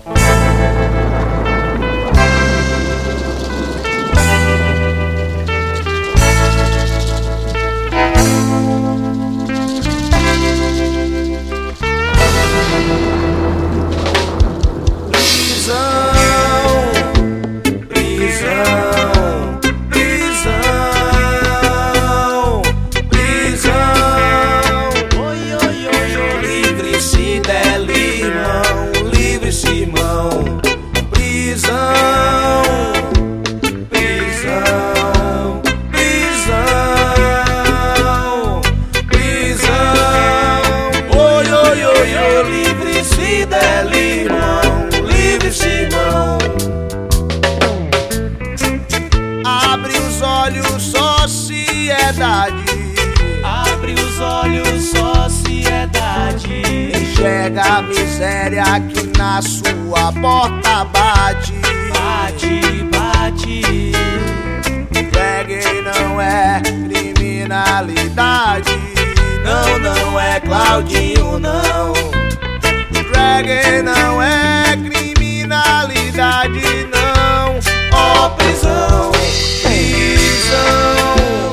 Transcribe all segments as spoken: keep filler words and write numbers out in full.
Abre os olhos, sociedade. Enxerga a miséria que na sua porta bate. Bate, bate. Reggae não é criminalidade. Não, não é Claudinho, não. Reggae não é criminalidade, não. Ó, prisão, prisão.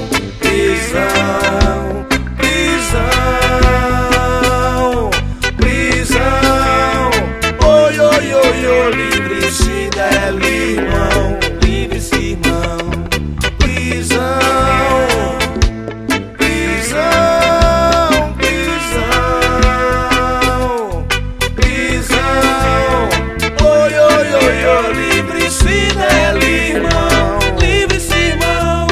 Prisão, prisão, prisão. Oi, oi, oi, oi, livre-se der limão, livre-se, irmão. Prisão, prisão, prisão, prisão. Oi, oi, oi, oi, livre-se der limão, livre-se, irmão.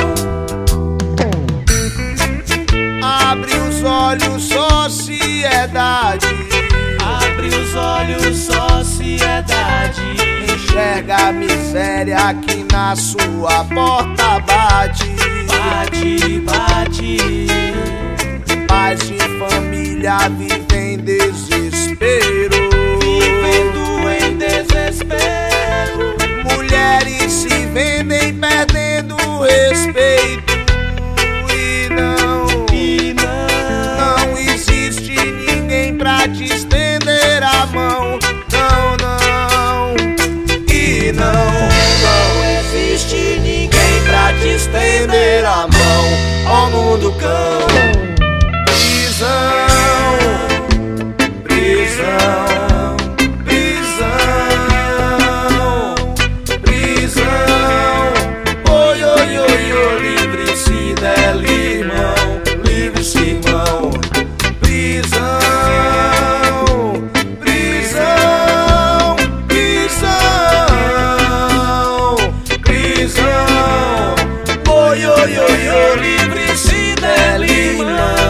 Abre os olhos, sociedade. Abre os olhos, sociedade. Enxerga a miséria que na sua porta bate. Bate, bate. Pais de família vivem em desespero. Vivendo em desespero. Mulheres se vendem perdendo o respeito. Pra te estender a mão, não, não. E não, não existe ninguém pra te estender a mão. Ó mundo cão. Prisão, prisão, prisão, prisão. Oi, oi, oi, oi, livre-se der limão, livre-se, irmão. Prisão. Oi, oi, oi, livre-se der limão.